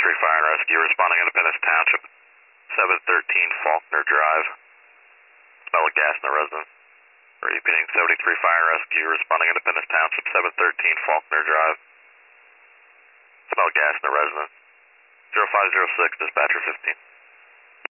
Fire and Rescue responding Independence Township, 713 Faulkner Drive. Smell of gas in the residence. Repeating, 73 Fire and Rescue responding Independence Township, 713 Faulkner Drive. Smell of gas in the residence. 0506, dispatcher 15.